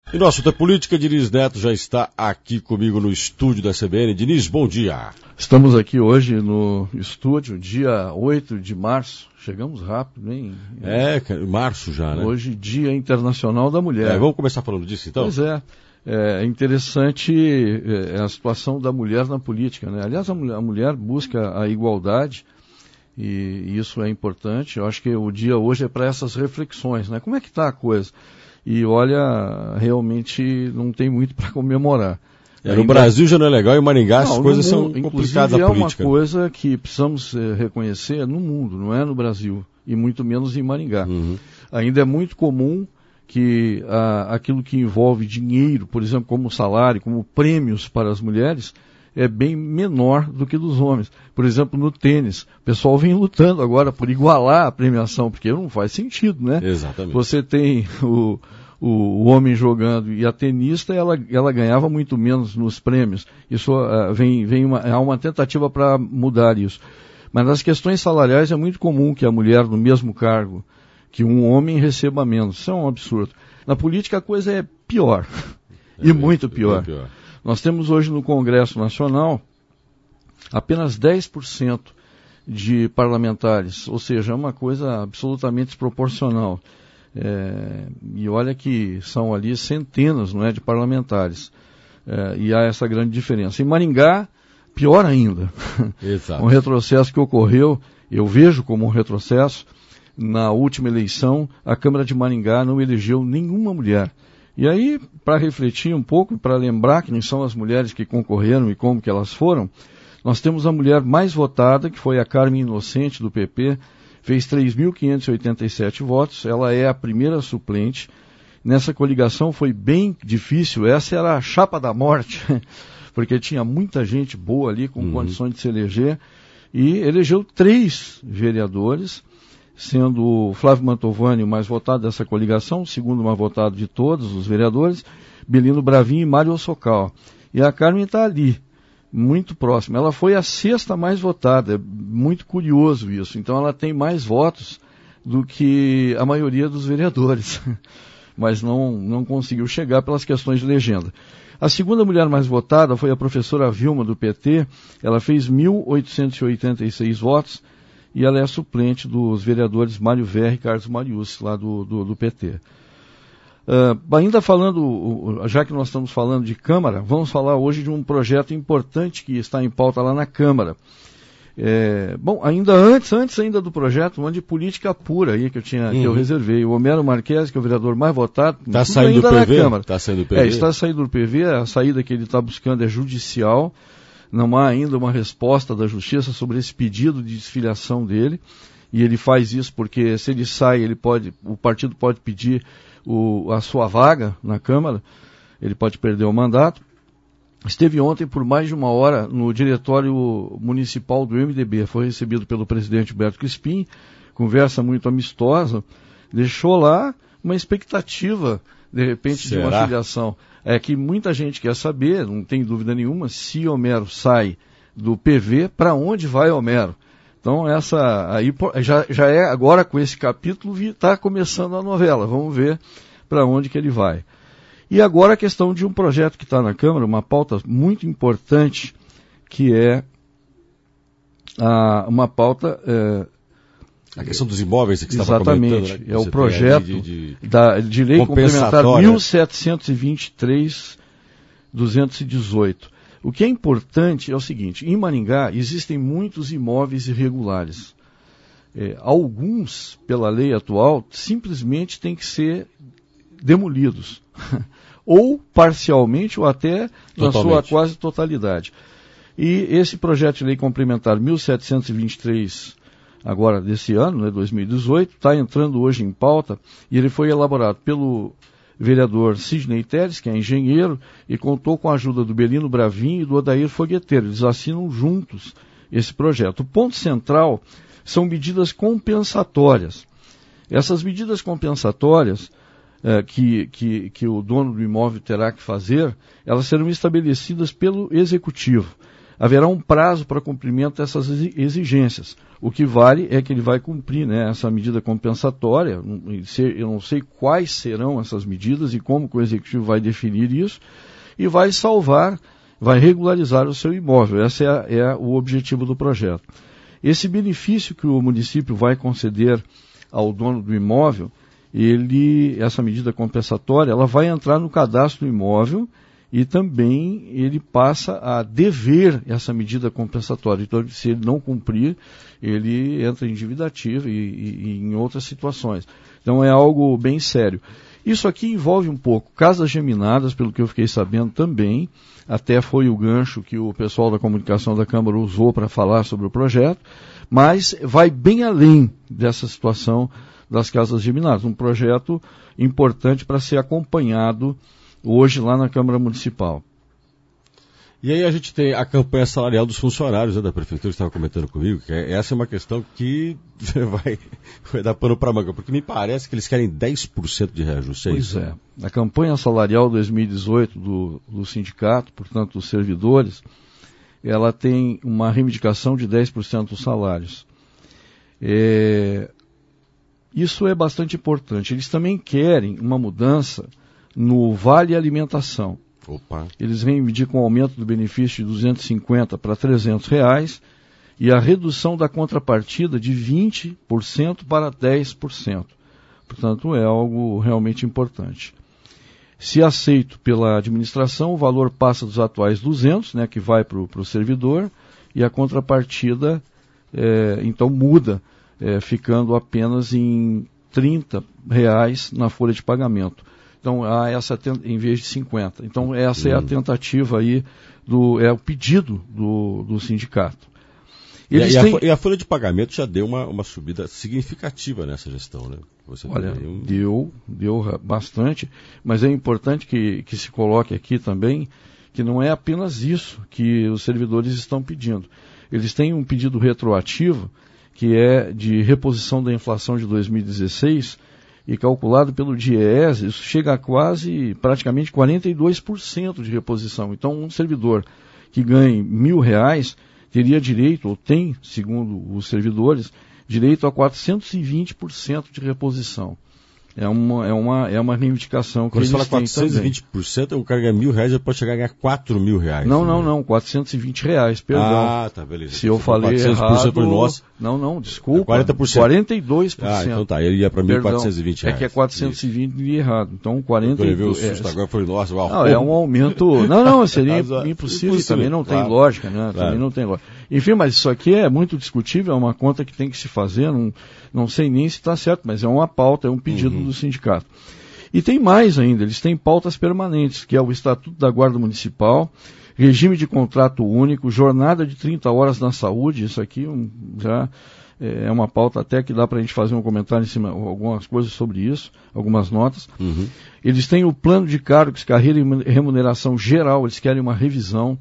E nosso assunto é política. Diniz Neto já está aqui comigo no estúdio da CBN. Diniz, bom dia. Estamos aqui hoje no estúdio, dia 8 de março. Chegamos rápido, hein? Março já, né? Hoje, Dia Internacional da Mulher. Vamos começar falando disso, então? Pois é. É interessante a situação da mulher na política, né? Aliás, a mulher busca a igualdade e isso é importante. Eu acho que o dia hoje é para essas reflexões, né? Como é que está a coisa? E olha, realmente não tem muito para comemorar. No Brasil já não é legal, em Maringá as coisas são complicadas na política. É uma coisa que precisamos reconhecer no mundo, não é no Brasil, e muito menos em Maringá. Uhum. Ainda é muito comum que aquilo que envolve dinheiro, por exemplo, como salário, como prêmios para as mulheres, é bem menor do que dos homens. Por exemplo, no tênis, o pessoal vem lutando agora por igualar a premiação, porque não faz sentido, né? Exatamente. Você tem o homem jogando e a tenista, ela ganhava muito menos nos prêmios. Isso há uma tentativa para mudar isso. Mas nas questões salariais é muito comum que a mulher no mesmo cargo que um homem receba menos. Isso é um absurdo. Na política a coisa é pior. E muito pior. Nós temos hoje no Congresso Nacional apenas 10% de parlamentares, ou seja, é uma coisa absolutamente desproporcional. E olha que são ali centenas, não é, de parlamentares. E há essa grande diferença. Em Maringá, pior ainda. Exato. Um retrocesso que ocorreu, eu vejo como um retrocesso. Na última eleição, a Câmara de Maringá não elegeu nenhuma mulher. E aí, para refletir um pouco, para lembrar quem são as mulheres que concorreram e como que elas foram, nós temos a mulher mais votada, que foi a Carmen Inocente, do PP, fez 3.587 votos, ela é a primeira suplente. Nessa coligação foi bem difícil, essa era a chapa da morte, porque tinha muita gente boa ali, com condições de se eleger, e elegeu 3 vereadores, sendo o Flávio Mantovani o mais votado dessa coligação, o segundo mais votado de todos os vereadores, Belino Bravin e Mário Ossocal. E a Carmen está ali, muito próxima. Ela foi a 6ª mais votada, é muito curioso isso. Então ela tem mais votos do que a maioria dos vereadores, mas não conseguiu chegar pelas questões de legenda. A segunda mulher mais votada foi a professora Vilma, do PT, ela fez 1.886 votos, e ela é suplente dos vereadores Mário Verri e Carlos Mariucci, lá do PT. Ainda falando, já que nós estamos falando de Câmara, vamos falar hoje de um projeto importante que está em pauta lá na Câmara. Ainda antes ainda do projeto, uma de política pura aí que eu reservei. O Homero Marques, que é o vereador mais votado, está saindo do PV? Na Câmara. Está saindo do PV? Está saindo do PV, a saída que ele está buscando é judicial. Não há ainda uma resposta da Justiça sobre esse pedido de desfiliação dele, e ele faz isso porque se ele sai, o partido pode pedir a sua vaga na Câmara, ele pode perder o mandato. Esteve ontem por mais de 1 hora no diretório municipal do MDB, foi recebido pelo presidente Humberto Crispim, conversa muito amistosa, deixou lá uma expectativa, de repente, de uma filiação. É que muita gente quer saber, não tem dúvida nenhuma, se Homero sai do PV, para onde vai Homero? Então essa aí já é agora com esse capítulo, está começando a novela, vamos ver para onde que ele vai. E agora a questão de um projeto que está na Câmara, uma pauta muito importante, que é uma pauta... a questão dos imóveis que você estava comentando. Exatamente, é o projeto de lei complementar 1723/218. O que é importante é o seguinte, em Maringá existem muitos imóveis irregulares. Alguns, pela lei atual, simplesmente têm que ser demolidos. Ou parcialmente, ou até na sua quase totalidade. E esse projeto de lei complementar 1723 agora desse ano, né, 2018, está entrando hoje em pauta, e ele foi elaborado pelo vereador Sidney Teres, que é engenheiro, e contou com a ajuda do Belino Bravin e do Odair Fogueteiro. Eles assinam juntos esse projeto. O ponto central são medidas compensatórias. Essas medidas compensatórias que o dono do imóvel terá que fazer, elas serão estabelecidas pelo Executivo. haverá um prazo para cumprimento dessas exigências. O que vale é que ele vai cumprir, né, essa medida compensatória. Eu não sei quais serão essas medidas e como que o Executivo vai definir isso, e vai salvar, vai regularizar o seu imóvel. Esse é o objetivo do projeto. Esse benefício que o município vai conceder ao dono do imóvel, essa medida compensatória, ela vai entrar no cadastro do imóvel e também ele passa a dever essa medida compensatória. Então, se ele não cumprir, ele entra em dívida ativa e em outras situações. Então, é algo bem sério. Isso aqui envolve um pouco casas geminadas, pelo que eu fiquei sabendo também, até foi o gancho que o pessoal da comunicação da Câmara usou para falar sobre o projeto, mas vai bem além dessa situação das casas geminadas, um projeto importante para ser acompanhado hoje lá na Câmara Municipal. E aí a gente tem a campanha salarial dos funcionários, né, da Prefeitura, que estava comentando comigo, que essa é uma questão que vai dar pano para manga, porque me parece que eles querem 10% de reajuste. Pois é. A campanha salarial 2018 do sindicato, portanto dos servidores, ela tem uma reivindicação de 10% dos salários. Isso é bastante importante. Eles também querem uma mudança no Vale Alimentação. Opa. Eles reivindicam um aumento do benefício de R$250 para R$300 e a redução da contrapartida de 20% para 10%. Portanto, é algo realmente importante. Se aceito pela administração, o valor passa dos atuais 200, né, que vai para o servidor, e a contrapartida, então, muda, ficando apenas em R$30 na folha de pagamento. Então, em vez de 50. Então, essa é a tentativa aí, é o pedido do sindicato. E a folha de pagamento já deu uma subida significativa nessa gestão, né? Olha, deu bastante, mas é importante que se coloque aqui também que não é apenas isso que os servidores estão pedindo. Eles têm um pedido retroativo, que é de reposição da inflação de 2016, e calculado pelo DIEESE, isso chega a praticamente 42% de reposição. Então, um servidor que ganhe R$1.000 teria direito, ou tem, segundo os servidores, direito a 420% de reposição. É uma reivindicação que eles têm também. Quando você fala 420%, o cara ganha R$1.000, ele pode chegar a ganhar R$4.000. Não, R$420, perdão. Ah, tá, beleza. Se eu falei 400% errado... Por nós, não, desculpa. 40%. 42%. Ah, então tá, ele ia para R$1.420. É que é 420 e errado. Então, 42%. Agora foi nossa, uau. Não, é um aumento... Não, seria impossível. Também não tem lógica, né? Também não tem lógica. Enfim, mas isso aqui é muito discutível, é uma conta que tem que se fazer, não sei nem se está certo, mas é uma pauta, é um pedido do sindicato. E tem mais ainda, eles têm pautas permanentes, que é o Estatuto da Guarda Municipal, regime de contrato único, jornada de 30 horas na saúde, isso aqui já é uma pauta até que dá para a gente fazer um comentário em cima, algumas coisas sobre isso, algumas notas. Eles têm o plano de cargos, carreira e remuneração geral, eles querem uma revisão.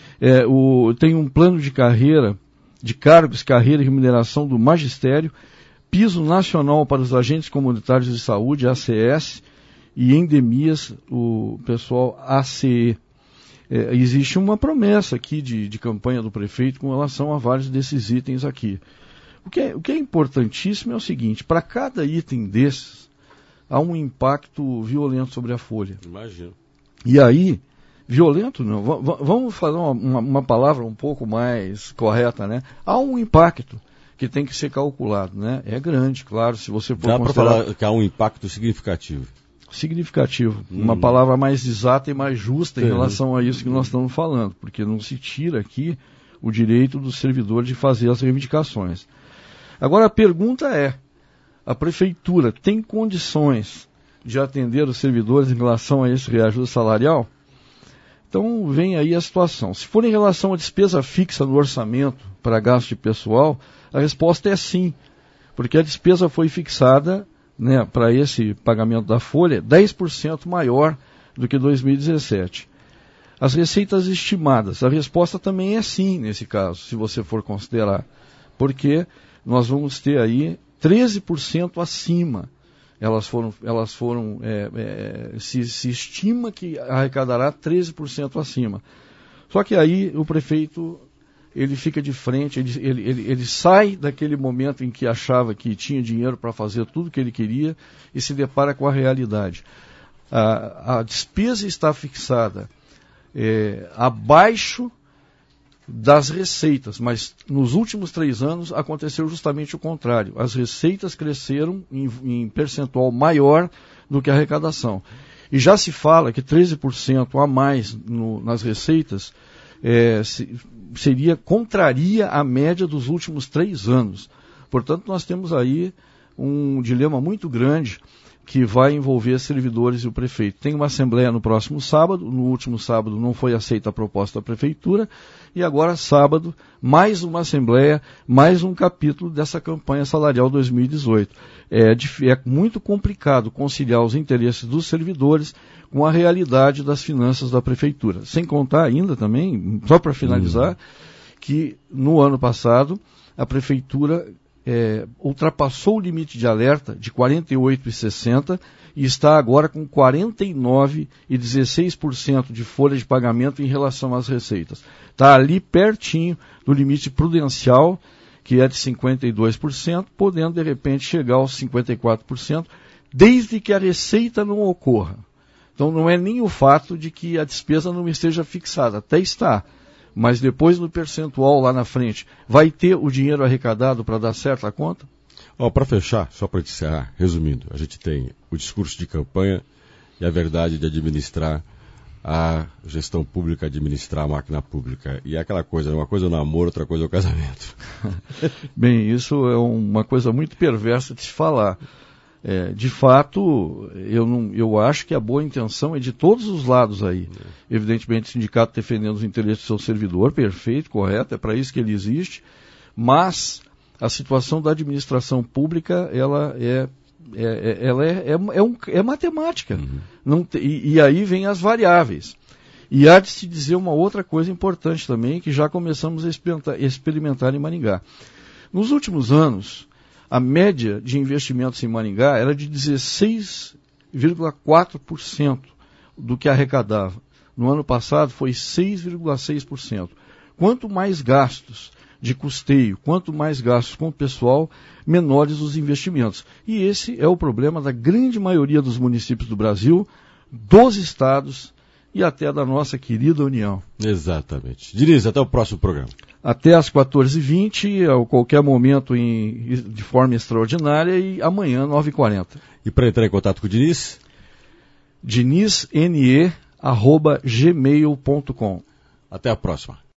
Tem um plano de carreira, de cargos, carreira e remuneração do magistério, piso nacional para os agentes comunitários de saúde, ACS, e endemias, o pessoal ACE. Existe uma promessa aqui de campanha do prefeito com relação a vários desses itens aqui. O que é importantíssimo é o seguinte, para cada item desses, há um impacto violento sobre a folha. Imagino. E aí, violento não, vamos falar uma palavra um pouco mais correta, né? Há um impacto que tem que ser calculado, né? É grande, claro, se você for considerar... Dá para falar que há um impacto significativo. Significativo, uma palavra mais exata e mais justa em relação a isso que nós estamos falando, porque não se tira aqui o direito do servidor de fazer as reivindicações. Agora a pergunta é, a prefeitura tem condições de atender os servidores em relação a esse reajuste salarial? Então vem aí a situação. Se for em relação à despesa fixa no orçamento para gasto de pessoal, a resposta é sim, porque a despesa foi fixada, né, para esse pagamento da folha 10% maior do que 2017. As receitas estimadas, a resposta também é sim nesse caso, se você for considerar, porque nós vamos ter aí 13% acima. Se estima que arrecadará 13% acima. Só que aí o prefeito ele fica de frente, ele sai daquele momento em que achava que tinha dinheiro para fazer tudo que ele queria e se depara com a realidade. A despesa está fixada abaixo das receitas, mas nos últimos 3 anos aconteceu justamente o contrário. As receitas cresceram em percentual maior do que a arrecadação. E já se fala que 13% a mais nas receitas contraria a média dos últimos 3 anos. Portanto, nós temos aí um dilema muito grande que vai envolver servidores e o prefeito. Tem uma assembleia no próximo sábado, no último sábado não foi aceita a proposta da prefeitura, e agora sábado, mais uma assembleia, mais um capítulo dessa campanha salarial 2018. É muito complicado conciliar os interesses dos servidores com a realidade das finanças da prefeitura. Sem contar ainda também, só para finalizar, que no ano passado a prefeitura ultrapassou o limite de alerta de 48,60 e está agora com 49,16% de folha de pagamento em relação às receitas. Está ali pertinho do limite prudencial, que é de 52%, podendo de repente chegar aos 54%, desde que a receita não ocorra. Então não é nem o fato de que a despesa não esteja fixada, até está. Mas depois no percentual lá na frente, vai ter o dinheiro arrecadado para dar certo a conta? Para fechar, só para encerrar, resumindo, a gente tem o discurso de campanha e a verdade de administrar a gestão pública, administrar a máquina pública. E é aquela coisa, uma coisa é o namoro, outra coisa é o casamento. Bem, isso é uma coisa muito perversa de se falar. De fato, eu acho que a boa intenção é de todos os lados aí. Evidentemente, o sindicato defendendo os interesses do seu servidor, perfeito, correto, é para isso que ele existe, mas a situação da administração pública, ela é matemática. E aí vem as variáveis. E há de se dizer uma outra coisa importante também, que já começamos a experimentar em Maringá. Nos últimos anos, a média de investimentos em Maringá era de 16,4% do que arrecadava. No ano passado foi 6,6%. Quanto mais gastos de custeio, quanto mais gastos com o pessoal, menores os investimentos. E esse é o problema da grande maioria dos municípios do Brasil, dos estados e até da nossa querida União. Exatamente. Diniz, até o próximo programa. Até às 14h20, a qualquer momento de forma extraordinária, e amanhã, 9h40. E para entrar em contato com o Diniz? dinisne@gmail.com. Até a próxima.